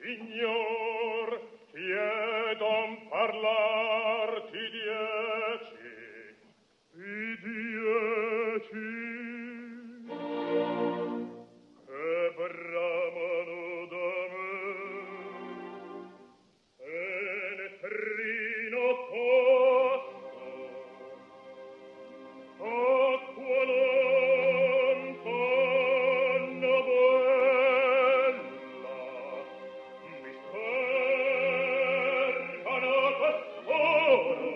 Signor, chiedon parlarti 10. I 10 che bramano da me, penetrino tosto, acqua lontana bella, mi spercano costoro.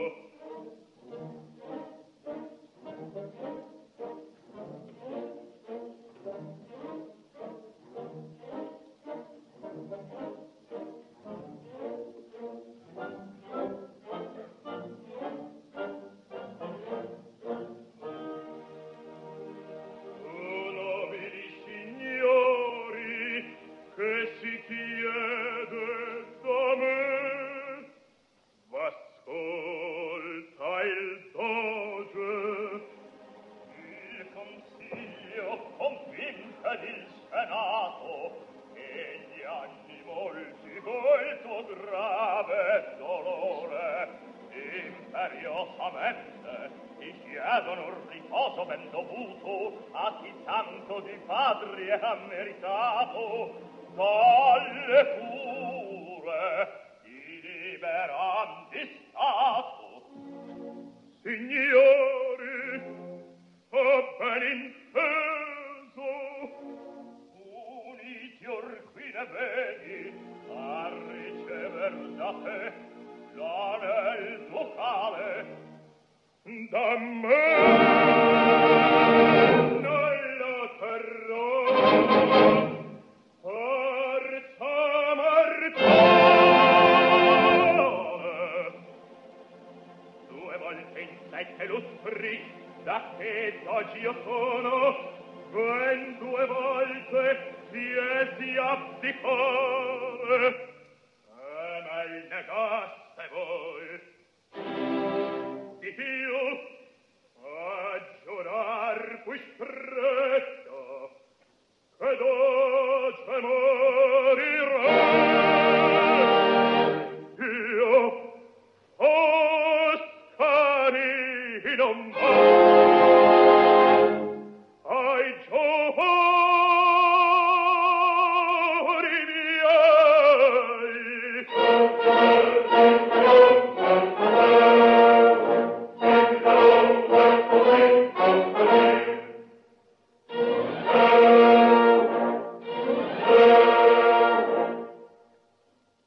Nobili signori, che si chiede da me, v'ascolta il doge, il consiglio convinta il senato, e gli anni molti col tuo grave dolore imperiosamente ti chiedono un riposo ben dovuto a chi tanto di padri ha meritato. Dalle cure di liberandi stato. Signori, ho ben inteso, uniti or qui ne vedi a ricever da te l'anel ducale. Da me non lo terrò, forza mortale. 2 volte in 7 lustri da che d'oggi io sono, ben 2 volte siesi abdicare, e me il negaste voi. Di più, a giurar fui stretto, che doge